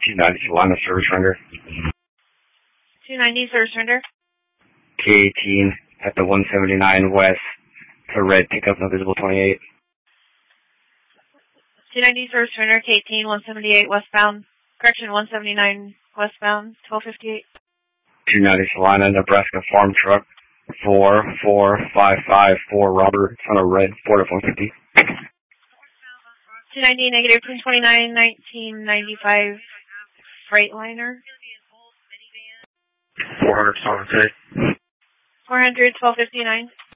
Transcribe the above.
290 Solana service render. 290 service render. K18 at the 179 west. The red pickup, no visible 28. 290 service render, K18, 178 westbound. Correction, 179 westbound, 1258. 290 Solana, Nebraska farm truck. 44554 Robert. It's on a red Ford F-150. 290 negative 1029 1995 Freightliner. 400 Solana. 400 1259.